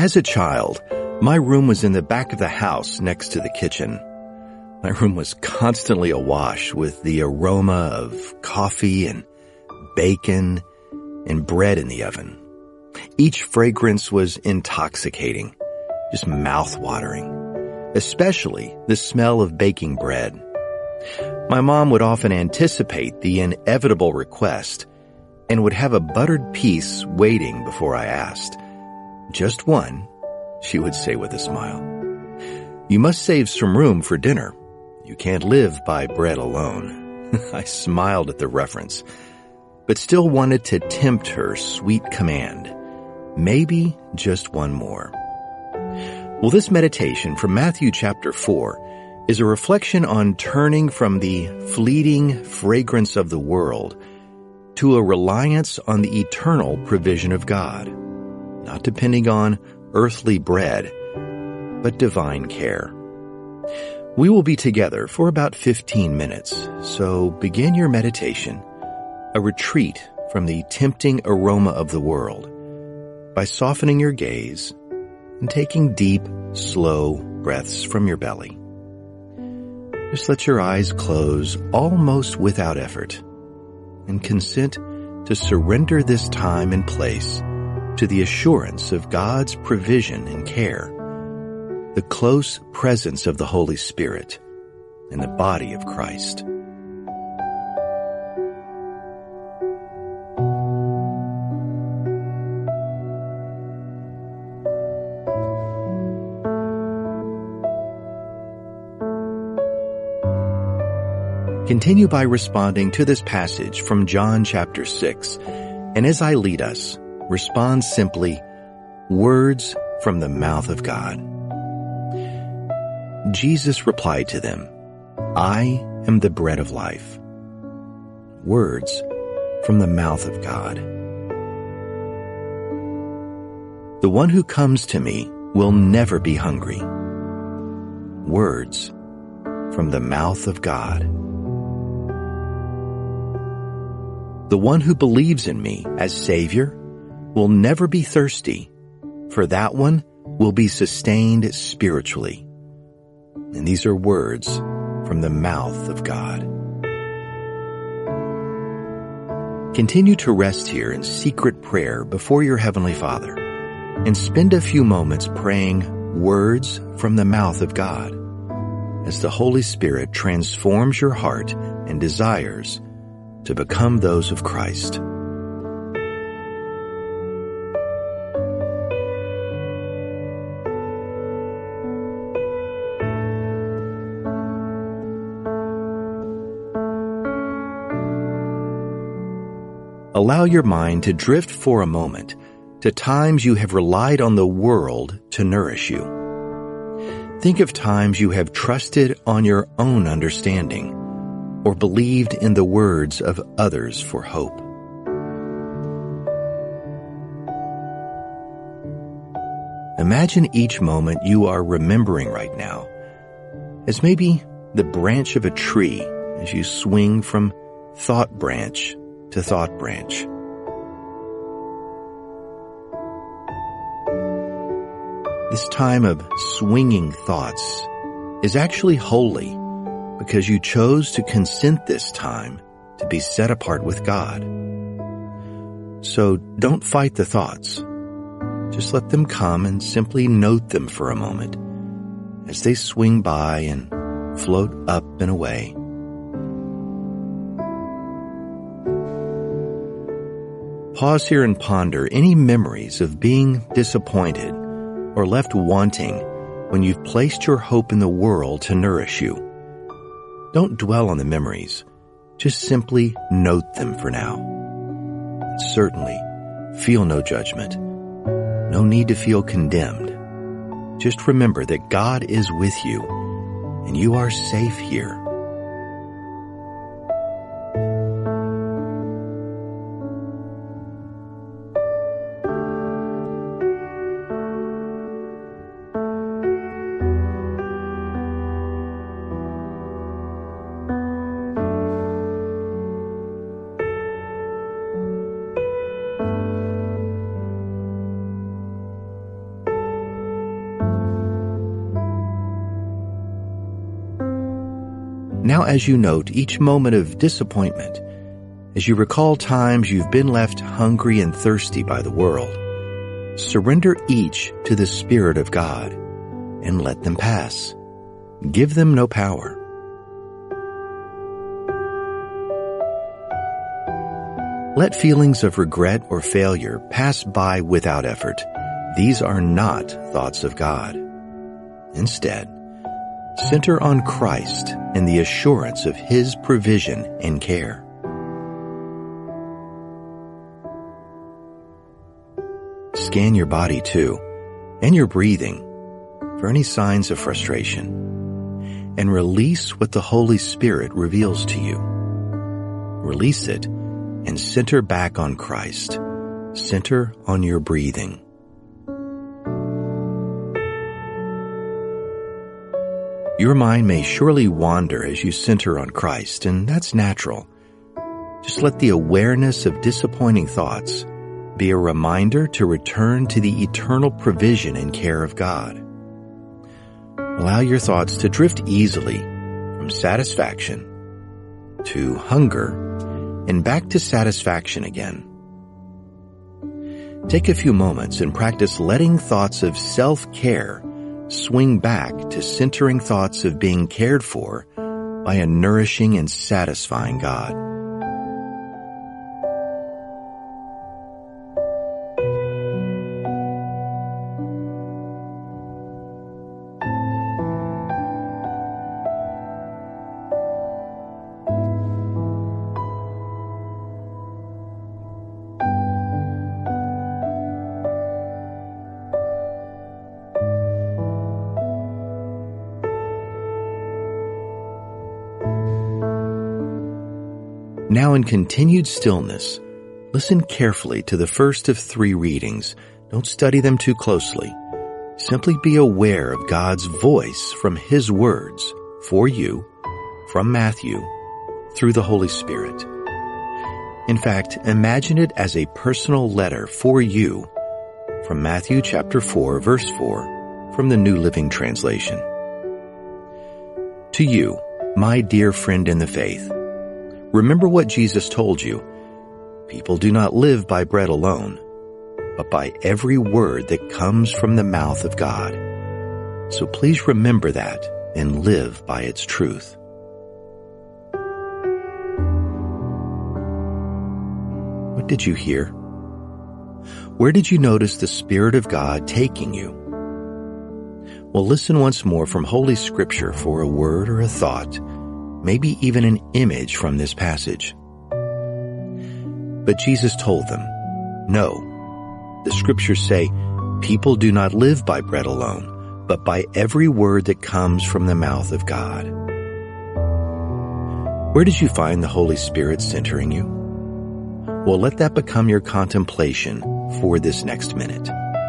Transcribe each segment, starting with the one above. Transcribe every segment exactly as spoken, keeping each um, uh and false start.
As a child, my room was in the back of the house next to the kitchen. My room was constantly awash with the aroma of coffee and bacon and bread in the oven. Each fragrance was intoxicating, just mouth-watering, especially the smell of baking bread. My mom would often anticipate the inevitable request and would have a buttered piece waiting before I asked. "Just one," she would say with a smile. "You must save some room for dinner. You can't live by bread alone." I smiled at the reference, but still wanted to tempt her sweet command. Maybe just one more. Well, this meditation from Matthew chapter four is a reflection on turning from the fleeting fragrance of the world to a reliance on the eternal provision of God, not depending on earthly bread, but divine care. We will be together for about fifteen minutes, so begin your meditation, a retreat from the tempting aroma of the world, by softening your gaze and taking deep, slow breaths from your belly. Just let your eyes close almost without effort and consent to surrender this time and place to the assurance of God's provision and care, the close presence of the Holy Spirit in the body of Christ. Continue by responding to this passage from John chapter six, and as I lead us, respond simply, "Words from the mouth of God." Jesus replied to them, "I am the bread of life." Words from the mouth of God. "The one who comes to me will never be hungry." Words from the mouth of God. "The one who believes in me as Savior will never be thirsty, for that one will be sustained spiritually." And these are words from the mouth of God. Continue to rest here in secret prayer before your Heavenly Father and spend a few moments praying words from the mouth of God as the Holy Spirit transforms your heart and desires to become those of Christ. Allow your mind to drift for a moment to times you have relied on the world to nourish you. Think of times you have trusted on your own understanding or believed in the words of others for hope. Imagine each moment you are remembering right now as maybe the branch of a tree as you swing from thought branch to thought branch. This time of swinging thoughts is actually holy because you chose to consent this time to be set apart with God. So don't fight the thoughts. Just let them come and simply note them for a moment as they swing by and float up and away. Pause here and ponder any memories of being disappointed or left wanting when you've placed your hope in the world to nourish you. Don't dwell on the memories. Just simply note them for now. And certainly, feel no judgment. No need to feel condemned. Just remember that God is with you and you are safe here. Now as you note each moment of disappointment, as you recall times you've been left hungry and thirsty by the world, surrender each to the Spirit of God and let them pass. Give them no power. Let feelings of regret or failure pass by without effort. These are not thoughts of God. Instead, center on Christ and the assurance of His provision and care. Scan your body too, and your breathing, for any signs of frustration, and release what the Holy Spirit reveals to you. Release it and center back on Christ. Center on your breathing. Your mind may surely wander as you center on Christ, and that's natural. Just let the awareness of disappointing thoughts be a reminder to return to the eternal provision and care of God. Allow your thoughts to drift easily from satisfaction to hunger and back to satisfaction again. Take a few moments and practice letting thoughts of self-care swing back to centering thoughts of being cared for by a nourishing and satisfying God. Now in continued stillness, listen carefully to the first of three readings. Don't study them too closely. Simply be aware of God's voice from His words for you, from Matthew, through the Holy Spirit. In fact, imagine it as a personal letter for you from Matthew chapter four, verse four, from the New Living Translation. To you, my dear friend in the faith, remember what Jesus told you. People do not live by bread alone, but by every word that comes from the mouth of God. So please remember that and live by its truth. What did you hear? Where did you notice the Spirit of God taking you? Well, listen once more from Holy Scripture for a word or a thought, maybe even an image from this passage. But Jesus told them, no, the Scriptures say, people do not live by bread alone, but by every word that comes from the mouth of God. Where did you find the Holy Spirit centering you? Well, let that become your contemplation for this next minute.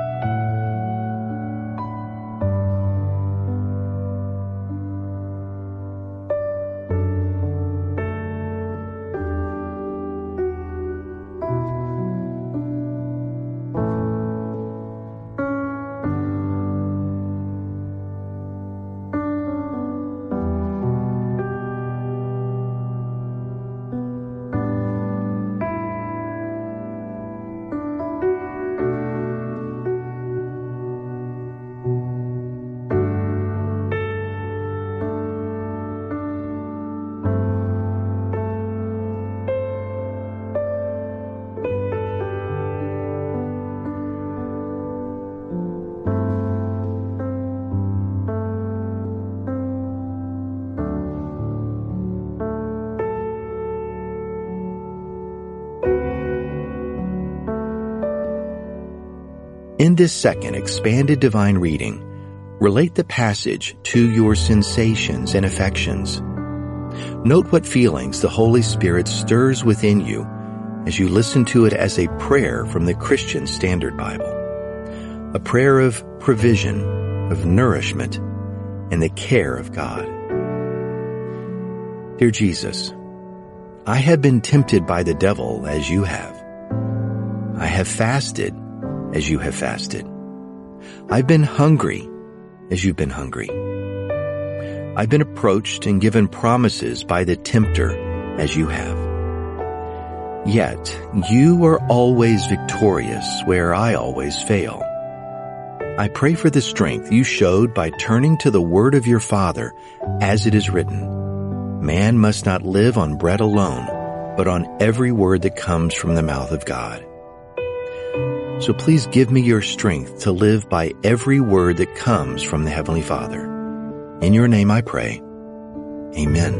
In this second expanded divine reading, relate the passage to your sensations and affections. Note what feelings the Holy Spirit stirs within you as you listen to it as a prayer from the Christian Standard Bible. A prayer of provision, of nourishment, and the care of God. Dear Jesus, I have been tempted by the devil as you have. I have fasted as you have fasted. I've been hungry as you've been hungry. I've been approached and given promises by the tempter as you have. Yet you are always victorious where I always fail. I pray for the strength you showed by turning to the word of your Father, as it is written, "Man must not live on bread alone, but on every word that comes from the mouth of God." So please give me your strength to live by every word that comes from the Heavenly Father. In your name I pray. Amen.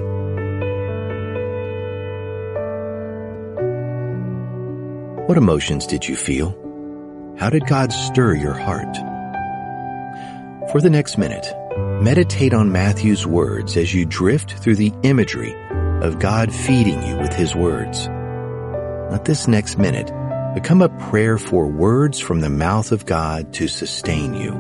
What emotions did you feel? How did God stir your heart? For the next minute, meditate on Matthew's words as you drift through the imagery of God feeding you with His words. Let this next minute become a prayer for words from the mouth of God to sustain you.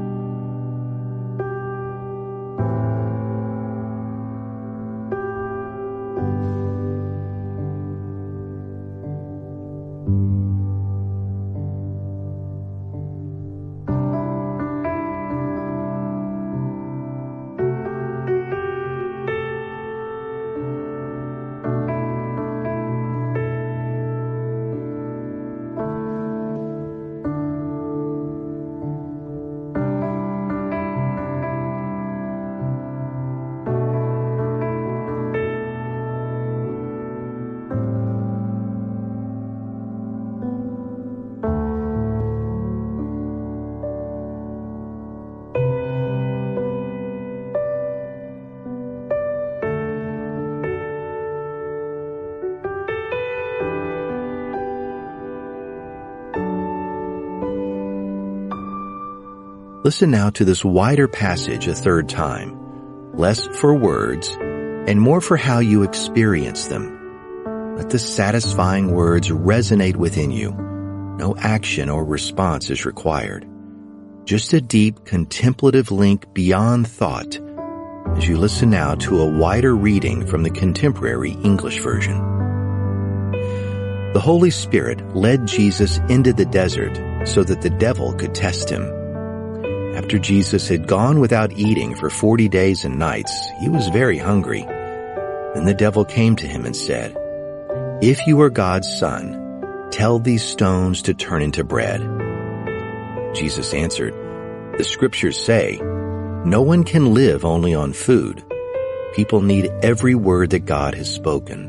Listen now to this wider passage a third time, less for words and more for how you experience them. Let the satisfying words resonate within you. No action or response is required. Just a deep contemplative link beyond thought as you listen now to a wider reading from the contemporary English version. The Holy Spirit led Jesus into the desert so that the devil could test him. After Jesus had gone without eating for forty days and nights, he was very hungry. Then the devil came to him and said, "If you are God's son, tell these stones to turn into bread." Jesus answered, "The scriptures say, no one can live only on food. People need every word that God has spoken."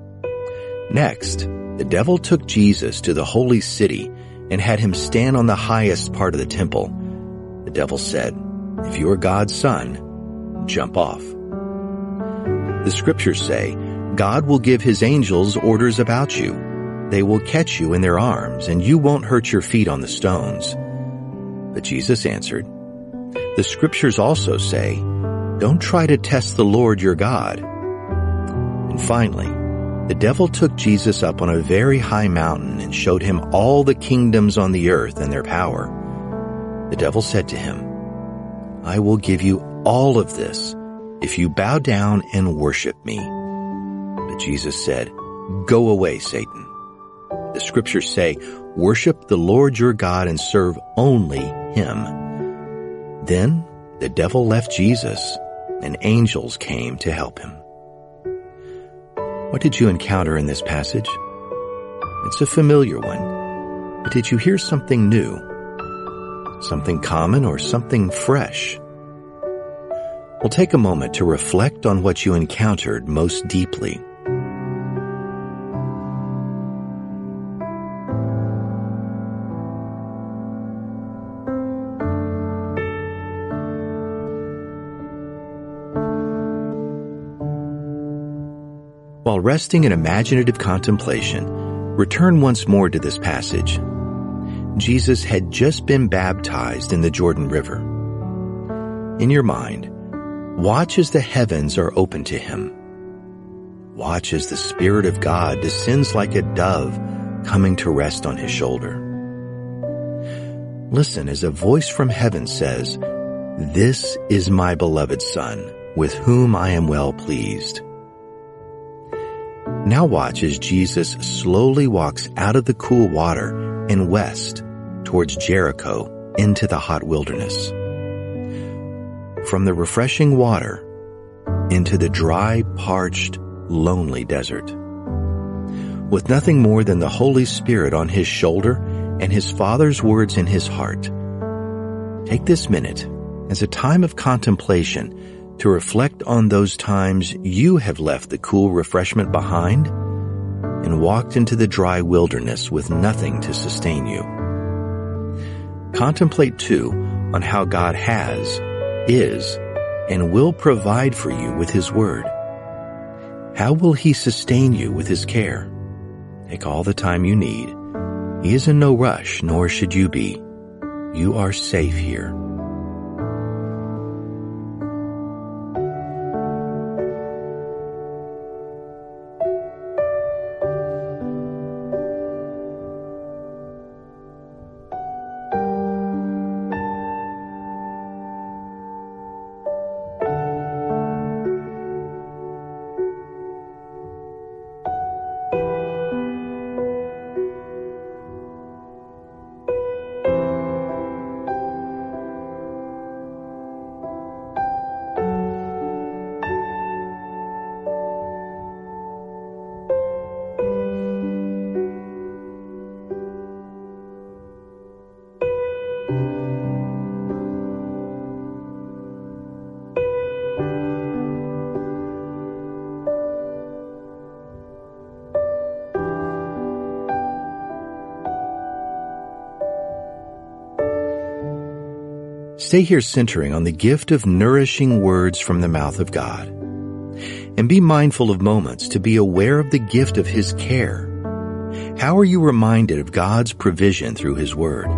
Next, the devil took Jesus to the holy city and had him stand on the highest part of the temple. The devil said, "If you are God's son, jump off." The scriptures say, God will give his angels orders about you. They will catch you in their arms, and you won't hurt your feet on the stones. But Jesus answered, "The scriptures also say, don't try to test the Lord your God." And finally, the devil took Jesus up on a very high mountain and showed him all the kingdoms on the earth and their power. The devil said to him, "I will give you all of this if you bow down and worship me." But Jesus said, "Go away, Satan. The scriptures say, worship the Lord your God and serve only him." Then the devil left Jesus, and angels came to help him. What did you encounter in this passage? It's a familiar one, but did you hear something new? Something common or something fresh? We'll take a moment to reflect on what you encountered most deeply. While resting in imaginative contemplation, return once more to this passage. Jesus had just been baptized in the Jordan River. In your mind, watch as the heavens are open to him. Watch as the Spirit of God descends like a dove coming to rest on his shoulder. Listen as a voice from heaven says, "This is my beloved Son, with whom I am well pleased." Now watch as Jesus slowly walks out of the cool water and west towards Jericho into the hot wilderness. From the refreshing water, into the dry, parched, lonely desert. With nothing more than the Holy Spirit on his shoulder and his Father's words in his heart, take this minute as a time of contemplation to reflect on those times you have left the cool refreshment behind and walked into the dry wilderness with nothing to sustain you. Contemplate, too, on how God has, is, and will provide for you with his word. How will he sustain you with his care? Take all the time you need. He is in no rush, nor should you be. You are safe here. Stay here centering on the gift of nourishing words from the mouth of God. And be mindful of moments to be aware of the gift of his care. How are you reminded of God's provision through his word?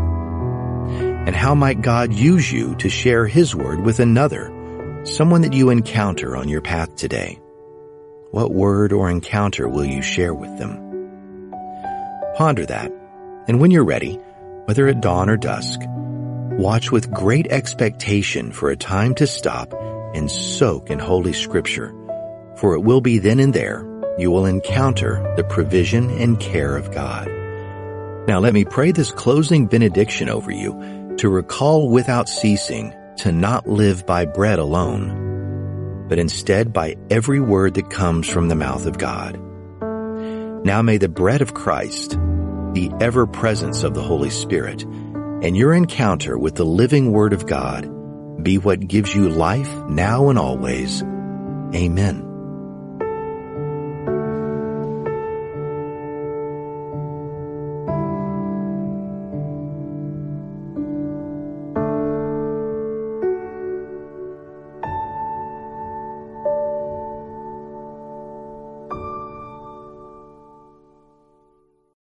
And how might God use you to share his word with another, someone that you encounter on your path today? What word or encounter will you share with them? Ponder that, and when you're ready, whether at dawn or dusk, watch with great expectation for a time to stop and soak in Holy Scripture, for it will be then and there you will encounter the provision and care of God. Now let me pray this closing benediction over you to recall without ceasing to not live by bread alone, but instead by every word that comes from the mouth of God. Now may the bread of Christ, the ever-presence of the Holy Spirit, and your encounter with the living Word of God be what gives you life now and always. Amen.